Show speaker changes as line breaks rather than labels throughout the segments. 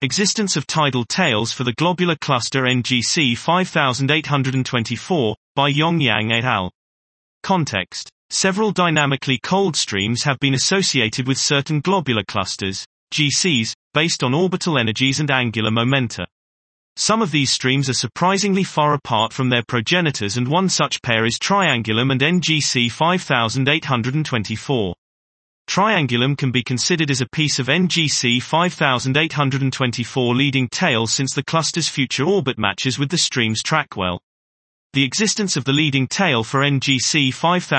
Existence of tidal tails for the globular cluster NGC 5824, by Yongyang et al. Context. Several dynamically cold streams have been associated with certain globular clusters, GCs, based on orbital energies and angular momenta. Some of these streams are surprisingly far apart from their progenitors, and one such pair is Triangulum and NGC 5824. Triangulum can be considered as a piece of NGC 5824 leading tail, since the cluster's future orbit matches with the stream's track well. The existence of the leading tail for NGC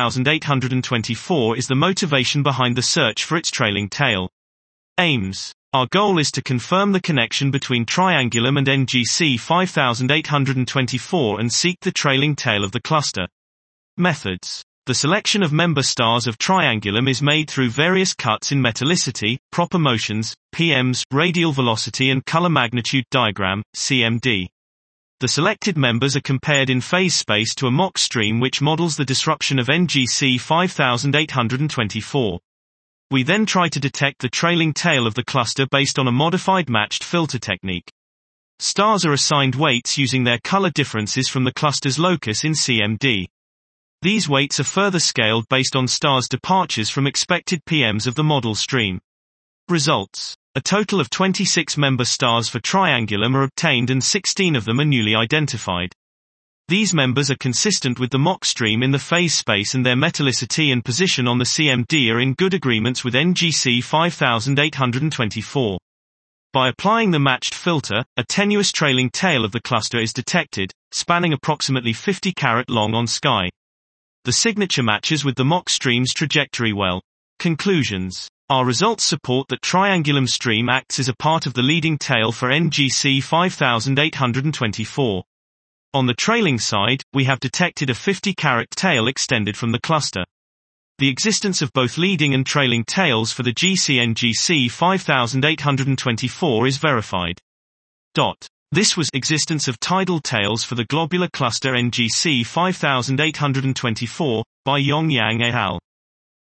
5824 is the motivation behind the search for its trailing tail. Aims. Our goal is to confirm the connection between Triangulum and NGC 5824 and seek the trailing tail of the cluster. Methods. The selection of member stars of Triangulum is made through various cuts in metallicity, proper motions, PMs, radial velocity and color magnitude diagram, CMD. The selected members are compared in phase space to a Mach stream which models the disruption of NGC 5824. We then try to detect the trailing tail of the cluster based on a modified matched filter technique. Stars are assigned weights using their color differences from the cluster's locus in CMD. These weights are further scaled based on stars' departures from expected PMs of the model stream. Results. A total of 26 member stars for Triangulum are obtained, and 16 of them are newly identified. These members are consistent with the Mach stream in the phase space, and their metallicity and position on the CMD are in good agreements with NGC 5824. By applying the matched filter, a tenuous trailing tail of the cluster is detected, spanning approximately 50 carat long on sky. The signature matches with the Mach stream's trajectory well. Conclusions. Our results support that Triangulum stream acts as a part of the leading tail for NGC 5824. On the trailing side, we have detected a 50-carat tail extended from the cluster. The existence of both leading and trailing tails for the GC NGC 5824 is verified. This was Existence of tidal tails for the globular cluster NGC 5824, by Yongyang et al.